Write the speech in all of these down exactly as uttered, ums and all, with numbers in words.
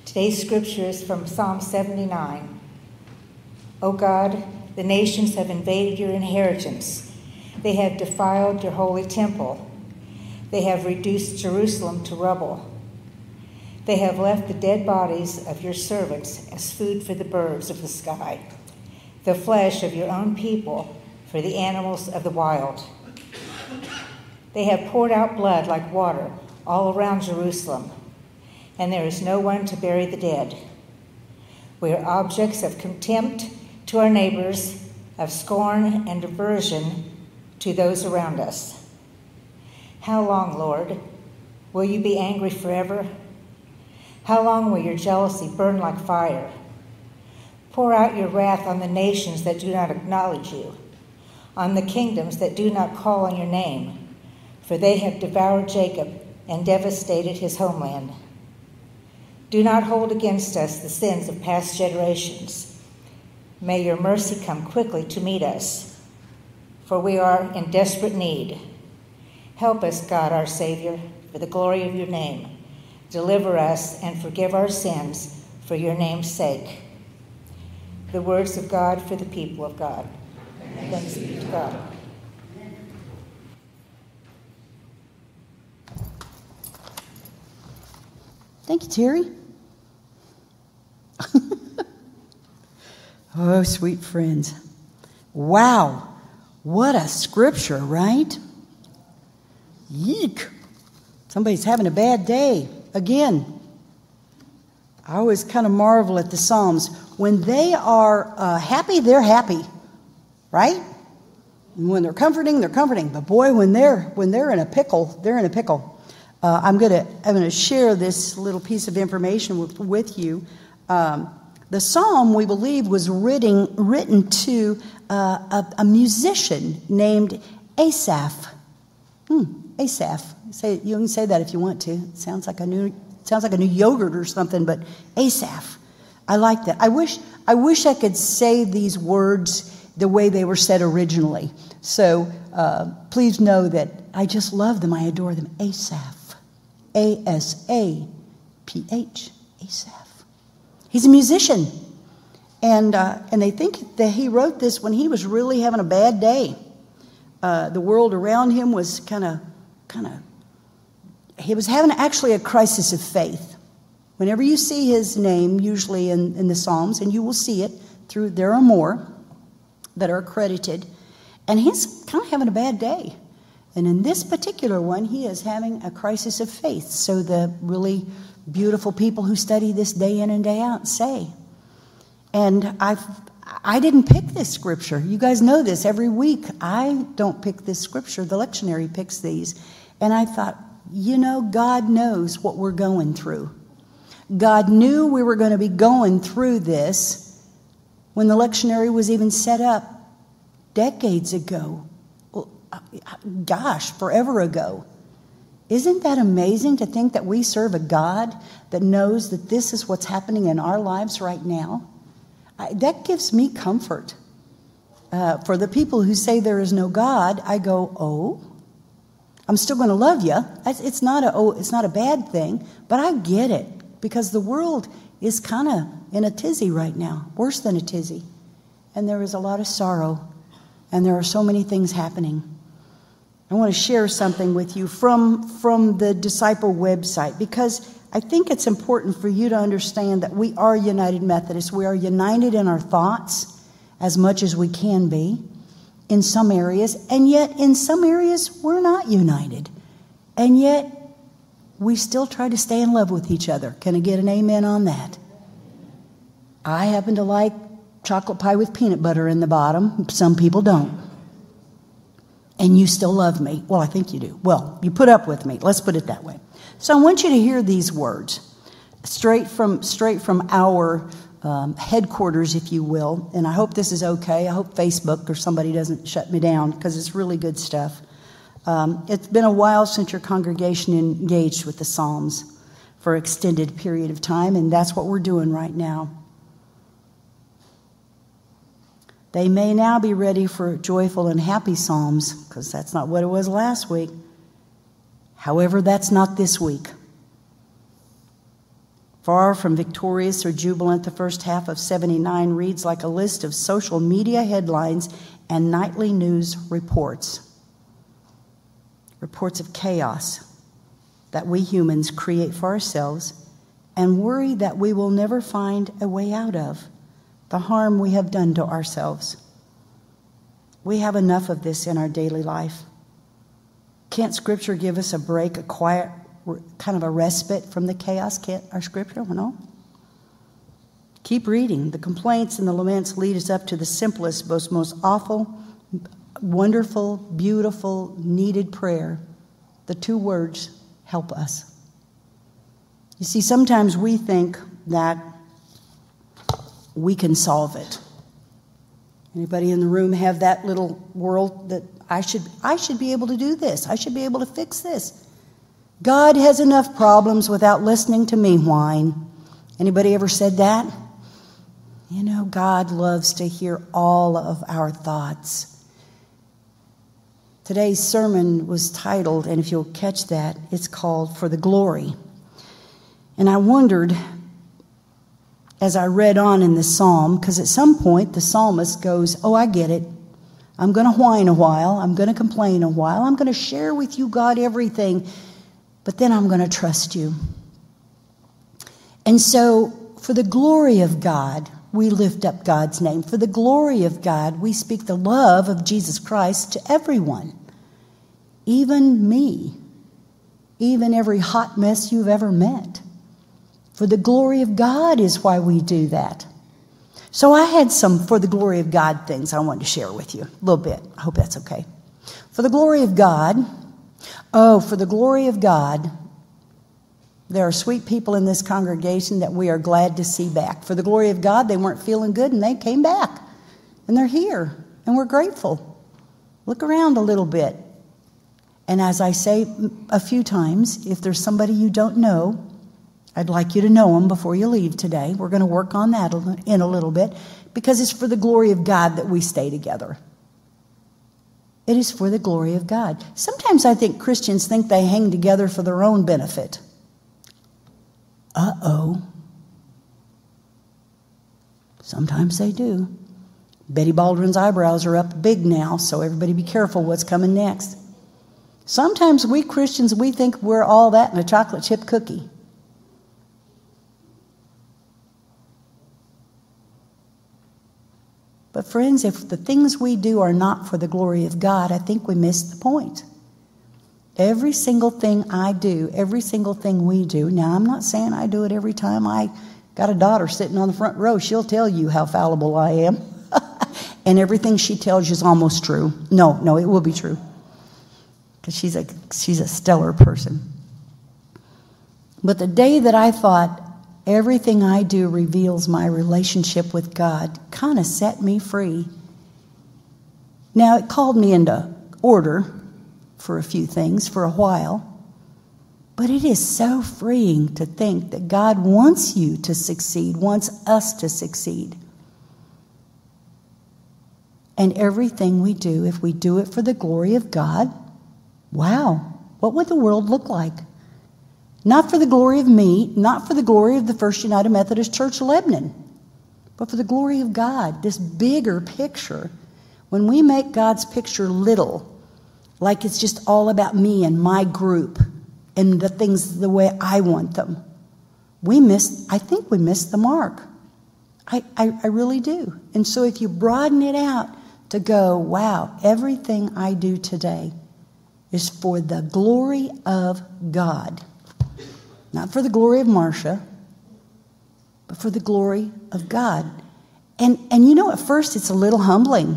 Today's scripture is from Psalm seventy-nine. O God, the nations have invaded your inheritance. They have defiled your holy temple. They have reduced Jerusalem to rubble. They have left the dead bodies of your servants as food for the birds of the sky, the flesh of your own people for the animals of the wild. They have poured out blood like water all around Jerusalem, and there is no one to bury the dead. We are objects of contempt to our neighbors, of scorn and aversion to those around us. How long, Lord, will you be angry forever? How long will your jealousy burn like fire? Pour out your wrath on the nations that do not acknowledge you, on the kingdoms that do not call on your name, for they have devoured Jacob and devastated his homeland. Do not hold against us the sins of past generations. May your mercy come quickly to meet us, for we are in desperate need. Help us, God, our Savior, for the glory of your name. Deliver us and forgive our sins for your name's sake. The words of God for the people of God. Thanks be to God. Thank you, Terry. Oh, sweet friends. Wow. What a scripture, right? Yeek. Somebody's having a bad day. Again, I always kind of marvel at the Psalms. When they are uh, happy, they're happy, right? And when they're comforting, they're comforting. But boy, when they're when they're in a pickle, they're in a pickle. Uh, I'm gonna I'm gonna share this little piece of information with, with you. Um, the psalm, we believe, was written written to uh, a, a musician named Asaph. Hmm, Asaph. Say you can say that if you want to. It sounds like a new sounds like a new yogurt or something. But Asaph, I like that. I wish I wish I could say these words the way they were said originally. So uh, please know that I just love them. I adore them. Asaph, A S A P H, Asaph. He's a musician, and uh, and they think that he wrote this when he was really having a bad day. Uh, the world around him was kind of kind of. He was having actually a crisis of faith. Whenever you see his name, usually in, in the Psalms, and you will see it through, there are more that are credited, and he's kind of having a bad day. And in this particular one, he is having a crisis of faith. So the really beautiful people who study this day in and day out say. And I've, I didn't pick this scripture. You guys know this. Every week, I don't pick this scripture. The lectionary picks these. And I thought, you know, God knows what we're going through. God knew we were going to be going through this when the lectionary was even set up decades ago. Gosh, forever ago. Isn't that amazing to think that we serve a God that knows that this is what's happening in our lives right now? I, that gives me comfort. Uh, for the people who say there is no God, I go, oh, I'm still going to love you. It's not a oh, it's not a bad thing, but I get it because the world is kind of in a tizzy right now, worse than a tizzy, and there is a lot of sorrow, and there are so many things happening. I want to share something with you from from the Disciple website because I think it's important for you to understand that we are United Methodists. We are united in our thoughts as much as we can be. In some areas, and yet in some areas we're not united. And yet we still try to stay in love with each other. Can I get an amen on that? I happen to like chocolate pie with peanut butter in the bottom. Some people don't. And you still love me. Well, I think you do. Well, you put up with me. Let's put it that way. So I want you to hear these words straight from straight from our Um, headquarters, if you will, and I hope this is okay. I hope Facebook or somebody doesn't shut me down because it's really good stuff. Um, it's been a while since your congregation engaged with the Psalms for an extended period of time, and that's what we're doing right now. They may now be ready for joyful and happy psalms because that's not what it was last week. However, that's not this week. Far from victorious or jubilant, the first half of seventy-nine reads like a list of social media headlines and nightly news reports. Reports of chaos that we humans create for ourselves and worry that we will never find a way out of, the harm we have done to ourselves. We have enough of this in our daily life. Can't Scripture give us a break, a quiet, kind of a respite from the chaos? Can't our Scripture? No. Keep reading. The complaints and the laments lead us up to the simplest, most, most awful, wonderful, beautiful, needed prayer. The two words, help us. You see, sometimes we think that we can solve it. Anybody in the room have that little world that I should I should be able to do this. I should be able to fix this. God has enough problems without listening to me whine. Anybody ever said that? You know, God loves to hear all of our thoughts. Today's sermon was titled, and if you'll catch that, it's called For the Glory. And I wondered, as I read on in the psalm, because at some point the psalmist goes, oh, I get it. I'm going to whine a while. I'm going to complain a while. I'm going to share with you, God, everything. But then I'm going to trust you. And so, for the glory of God, we lift up God's name. For the glory of God, we speak the love of Jesus Christ to everyone. Even me. Even every hot mess you've ever met. For the glory of God is why we do that. So I had some for the glory of God things I wanted to share with you. A little bit. I hope that's okay. For the glory of God, oh, for the glory of God, there are sweet people in this congregation that we are glad to see back. For the glory of God, they weren't feeling good and they came back. And they're here. And we're grateful. Look around a little bit. And as I say a few times, if there's somebody you don't know, I'd like you to know them before you leave today. We're going to work on that in a little bit because it's for the glory of God that we stay together. It is for the glory of God. Sometimes I think Christians think they hang together for their own benefit. Uh-oh. Sometimes they do. Betty Baldwin's eyebrows are up big now, so everybody be careful what's coming next. Sometimes we Christians, we think we're all that in a chocolate chip cookie. But friends, if the things we do are not for the glory of God, I think we miss the point. Every single thing I do, every single thing we do, now I'm not saying I do it every time. I got a daughter sitting on the front row. She'll tell you how fallible I am. And everything she tells you is almost true. No, no, it will be true. Because she's a, she's a stellar person. But the day that I thought, everything I do reveals my relationship with God, kind of set me free. Now, it called me into order for a few things for a while, but it is so freeing to think that God wants you to succeed, wants us to succeed. And everything we do, if we do it for the glory of God, wow, what would the world look like? Not for the glory of me, not for the glory of the First United Methodist Church Lebanon, but for the glory of God, this bigger picture. When we make God's picture little, like it's just all about me and my group and the things the way I want them, we miss, I think we miss the mark. I, I, I really do. And so if you broaden it out to go, wow, everything I do today is for the glory of God. Not for the glory of Marcia, but for the glory of God. And and you know, at first it's a little humbling.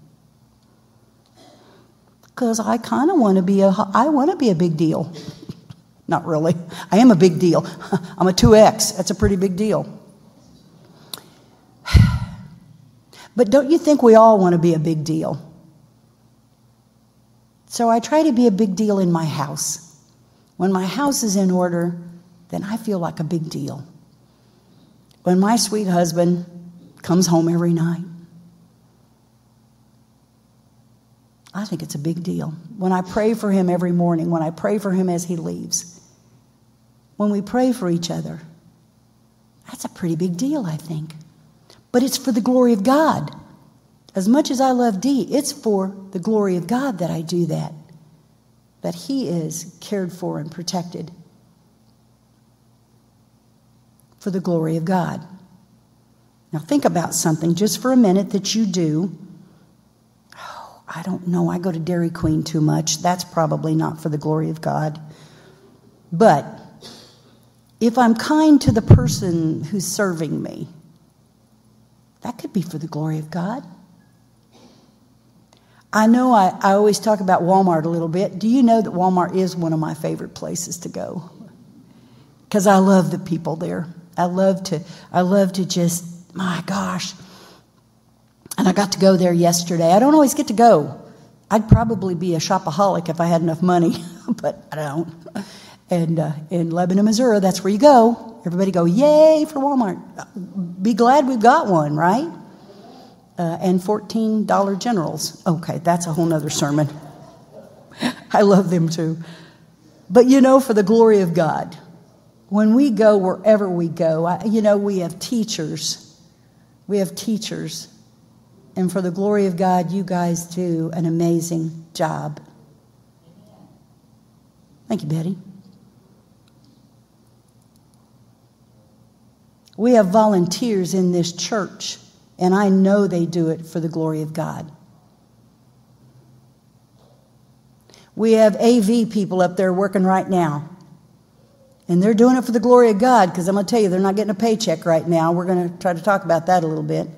Because I kind of want to be a, I want to be a big deal. Not really. I am a big deal. I'm a two X. That's a pretty big deal. But don't you think we all want to be a big deal? So I try to be a big deal in my house. When my house is in order, then I feel like a big deal. When my sweet husband comes home every night, I think it's a big deal. When I pray for him every morning, when I pray for him as he leaves, when we pray for each other, That's a pretty big deal, I think. But it's for the glory of God. As much as I love Dee, it's for the glory of God that I do that. That he is cared for and protected. For the glory of God. Now think about something just for a minute that you do. Oh, I don't know. I go to Dairy Queen too much. That's probably not for the glory of God. But if I'm kind to the person who's serving me, that could be for the glory of God. I know I, I always talk about Walmart a little bit. Do you know that Walmart is one of my favorite places to go? Because I love the people there. I love to, I love to just, my gosh. And I got to go there yesterday. I don't always get to go. I'd probably be a shopaholic if I had enough money, but I don't. And uh, in Lebanon, Missouri, that's where you go. Everybody go, yay for Walmart. Be glad we've got one, right? Uh, and fourteen dollar Generals. Okay, that's a whole nother sermon. I love them too. But you know, for the glory of God, when we go wherever we go, I, you know, we have teachers. We have teachers. And for the glory of God, you guys do an amazing job. Thank you, Betty. We have volunteers in this church, and I know they do it for the glory of God. We have A V people up there working right now, and they're doing it for the glory of God, because I'm going to tell you, they're not getting a paycheck right now. We're going to try to talk about that a little bit.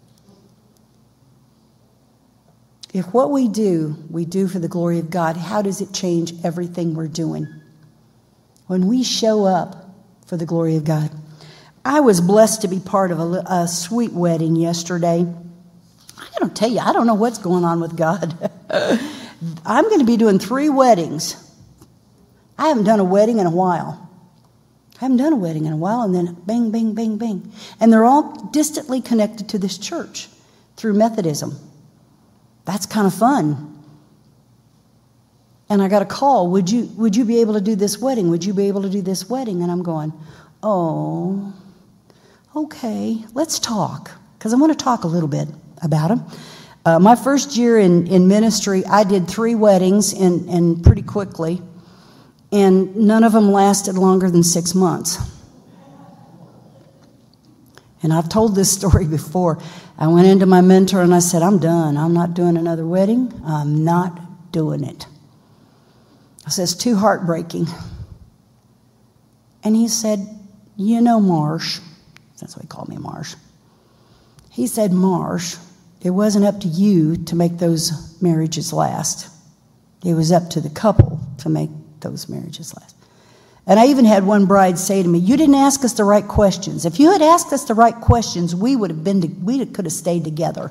If what we do, we do for the glory of God, how does it change everything we're doing? When we show up for the glory of God. I was blessed to be part of a, a sweet wedding yesterday. I got to tell you, I don't know what's going on with God. I'm going to be doing three weddings. I haven't done a wedding in a while. I haven't done a wedding in a while, and then bang, bang, bang, bang. And they're all distantly connected to this church through Methodism. That's kind of fun. And I got a call, would you, would you be able to do this wedding? Would you be able to do this wedding? And I'm going, oh... okay, let's talk, because I want to talk a little bit about them. Uh, my first year in, in ministry, I did three weddings and, and pretty quickly, and none of them lasted longer than six months. And I've told this story before. I went into my mentor and I said, I'm done. I'm not doing another wedding. I'm not doing it. I said, it's too heartbreaking. And he said, you know, Marsh, that's what he called me, Marsh. He said, Marsh, it wasn't up to you to make those marriages last. It was up to the couple to make those marriages last. And I even had one bride say to me, you didn't ask us the right questions. If you had asked us the right questions, we would have been, to, we could have stayed together.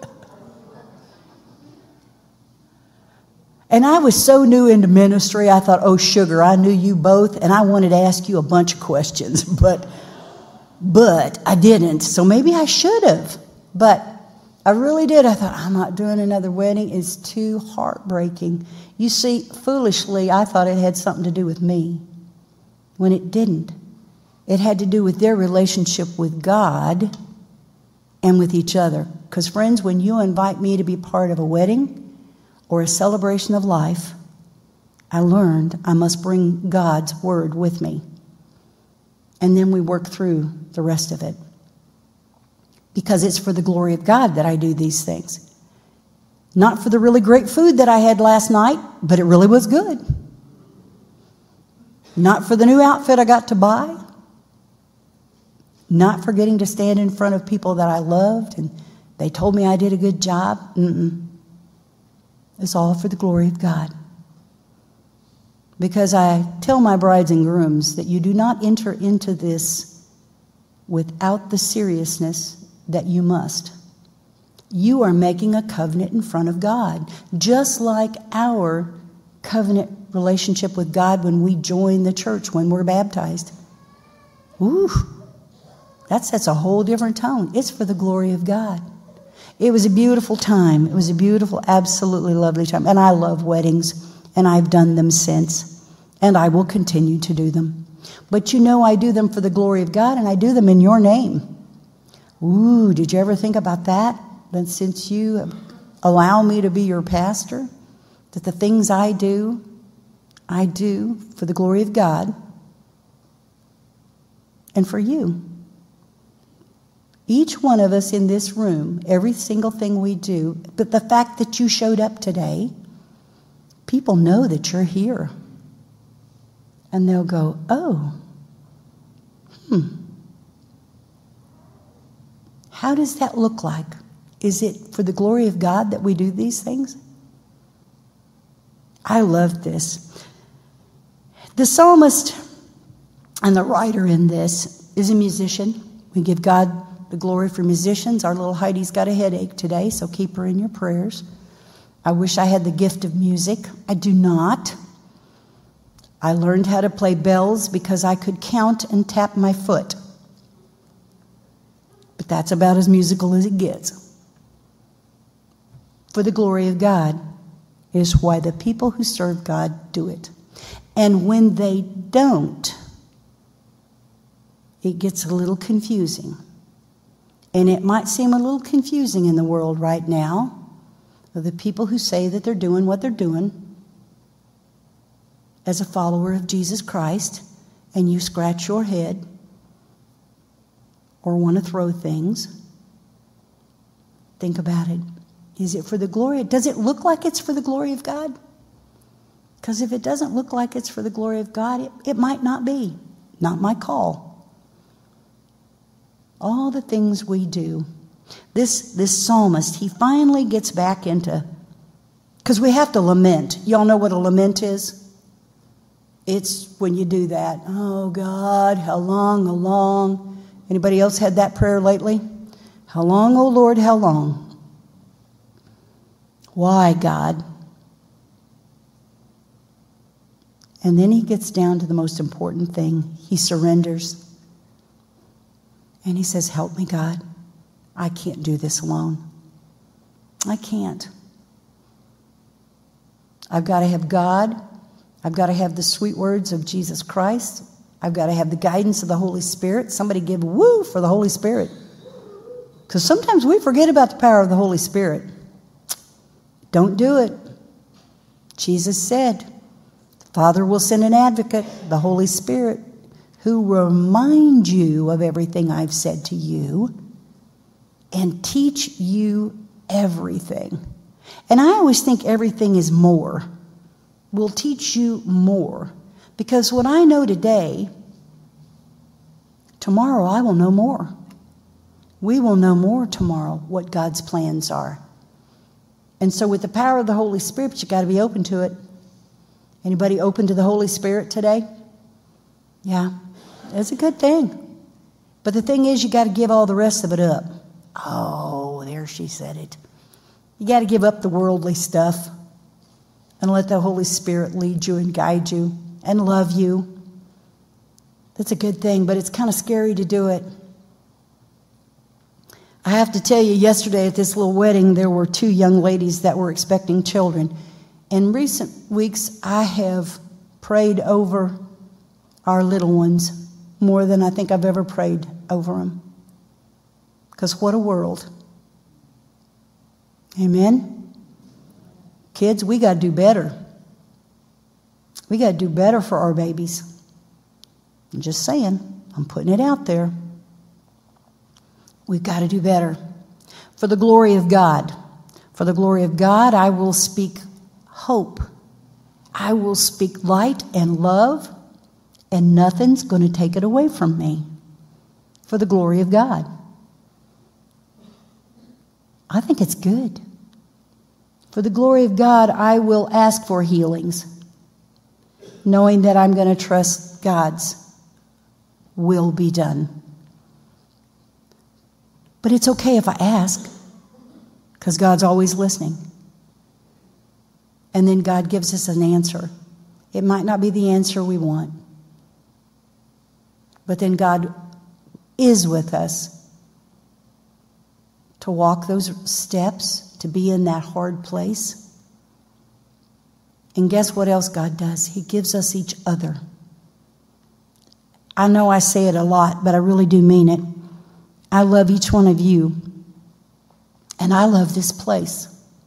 And I was so new into ministry, I thought, oh, sugar, I knew you both, and I wanted to ask you a bunch of questions, but... But I didn't, so maybe I should have. But I really did. I thought, I'm not doing another wedding. It's too heartbreaking. You see, foolishly, I thought it had something to do with me, when it didn't. It had to do with their relationship with God and with each other. Because, friends, when you invite me to be part of a wedding or a celebration of life, I learned I must bring God's word with me. And then we work through the rest of it. Because it's for the glory of God that I do these things. Not for the really great food that I had last night, but it really was good. Not for the new outfit I got to buy. Not for getting to stand in front of people that I loved and they told me I did a good job. Mm-mm. It's all for the glory of God. Because I tell my brides and grooms that you do not enter into this without the seriousness that you must. You are making a covenant in front of God, just like our covenant relationship with God when we join the church, when we're baptized. Ooh, that sets a whole different tone. It's for the glory of God. It was a beautiful time. It was a beautiful, absolutely lovely time. And I love weddings, and I've done them since. And I will continue to do them. But you know I do them for the glory of God, and I do them in your name. Ooh, did you ever think about that? That since you allow me to be your pastor, that the things I do, I do for the glory of God and for you. Each one of us in this room, every single thing we do, but the fact that you showed up today, people know that you're here. And they'll go, oh, hmm. How does that look like? Is it for the glory of God that we do these things? I love this. The psalmist and the writer in this is a musician. We give God the glory for musicians. Our little Heidi's got a headache today, so keep her in your prayers. I wish I had the gift of music. I do not. I learned how to play bells because I could count and tap my foot. But that's about as musical as it gets. For the glory of God is why the people who serve God do it. And when they don't, it gets a little confusing. And it might seem a little confusing in the world right now, of the people who say that they're doing what they're doing as a follower of Jesus Christ, and you scratch your head or want to throw things. Think about it. Is it for the glory? Does it look like it's for the glory of God? Because if it doesn't look like it's for the glory of God, it, it might not be. Not my call. All the things we do. This, this psalmist, he finally gets back into, because we have to lament. Y'all know what a lament is? It's when you do that. Oh, God, how long, how long? Anybody else had that prayer lately? How long, oh Lord, how long? Why, God? And then he gets down to the most important thing. He surrenders. And he says, help me, God. I can't do this alone. I can't. I've got to have God. I've got to have the sweet words of Jesus Christ. I've got to have the guidance of the Holy Spirit. Somebody give woo for the Holy Spirit. Because sometimes we forget about the power of the Holy Spirit. Don't do it. Jesus said, the Father will send an advocate, the Holy Spirit, who will remind you of everything I've said to you and teach you everything. And I always think everything is more. Will teach you more. Because what I know today, tomorrow I will know more. We will know more tomorrow what God's plans are. And so with the power of the Holy Spirit, you got to be open to it. Anybody open to the Holy Spirit today? Yeah, it's a good thing. But the thing is, you got to give all the rest of it up. Oh, there she said it. You got to give up the worldly stuff and let the Holy Spirit lead you and guide you and love you. That's a good thing, but it's kind of scary to do it. I have to tell you, yesterday at this little wedding, there were two young ladies that were expecting children. In recent weeks, I have prayed over our little ones more than I think I've ever prayed over them. Because what a world. Amen? Kids, we got to do better. We got to do better for our babies. I'm just saying. I'm putting it out there. We've got to do better. For the glory of God. For the glory of God, I will speak hope. I will speak light and love, and nothing's going to take it away from me. For the glory of God. I think it's good. For the glory of God, I will ask for healings, knowing that I'm going to trust God's will be done. But it's okay if I ask, because God's always listening. And then God gives us an answer. It might not be the answer we want, but then God is with us to walk those steps, to be in that hard place. And guess what else God does? He gives us each other. I know I say it a lot, but I really do mean it. I love each one of you, and I love this place.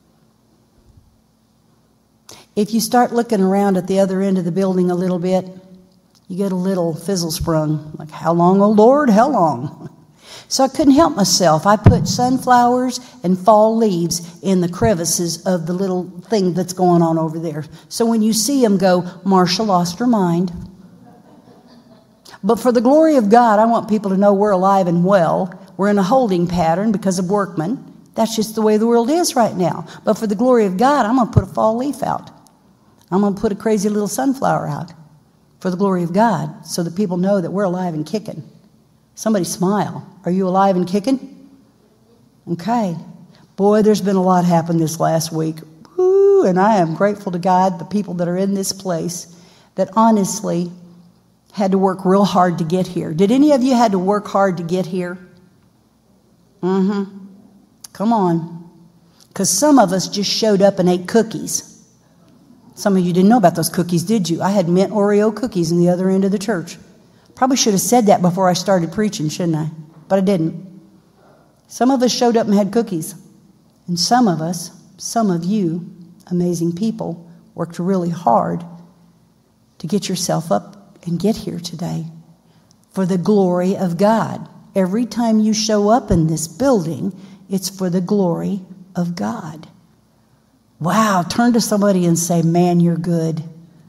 If you start looking around at the other end of the building a little bit, you get a little fizzle sprung, like, how long, oh Lord, how long? So I couldn't help myself. I put sunflowers and fall leaves in the crevices of the little thing that's going on over there. So when you see them, go, Marsha lost her mind. But for the glory of God, I want people to know we're alive and well. We're in a holding pattern because of workmen. That's just the way the world is right now. But for the glory of God, I'm going to put a fall leaf out. I'm going to put a crazy little sunflower out for the glory of God so that people know that we're alive and kicking. Somebody smile. Are you alive and kicking? Okay. Boy, there's been a lot happen this last week. Woo, and I am grateful to God, the people that are in this place that honestly had to work real hard to get here. Did any of you had to work hard to get here? Mm-hmm. Come on. Because some of us just showed up and ate cookies. Some of you didn't know about those cookies, did you? I had mint Oreo cookies in the other end of the church. Probably should have said that before I started preaching, shouldn't I? But I didn't. Some of us showed up and had cookies. And some of us, some of you, amazing people, worked really hard to get yourself up and get here today for the glory of God. Every time you show up in this building, it's for the glory of God. Wow, turn to somebody and say, man, you're good.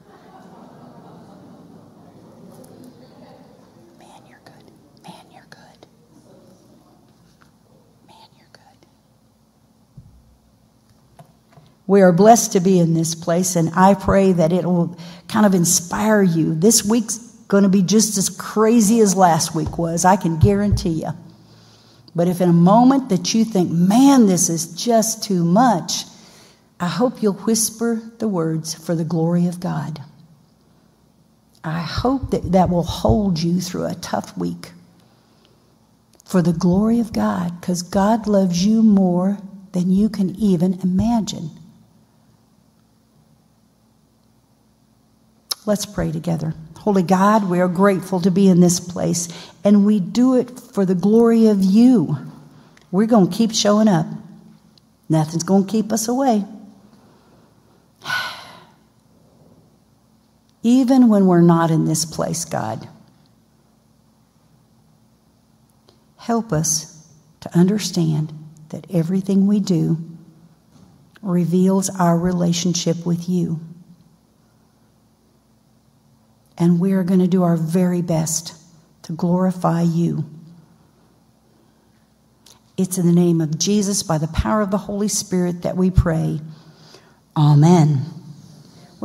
Man, you're good. Man, you're good. Man, you're good. We are blessed to be in this place, and I pray that it will kind of inspire you. This week's going to be just as crazy as last week was, I can guarantee you. But if in a moment that you think, man, this is just too much, I hope you'll whisper the words for the glory of God. I hope that that will hold you through a tough week for the glory of God, because God loves you more than you can even imagine. Let's pray together. Holy God, we are grateful to be in this place, and we do it for the glory of you. We're going to keep showing up. Nothing's going to keep us away. Even when we're not in this place, God, help us to understand that everything we do reveals our relationship with you. And we are going to do our very best to glorify you. It's in the name of Jesus, by the power of the Holy Spirit, that we pray. Amen.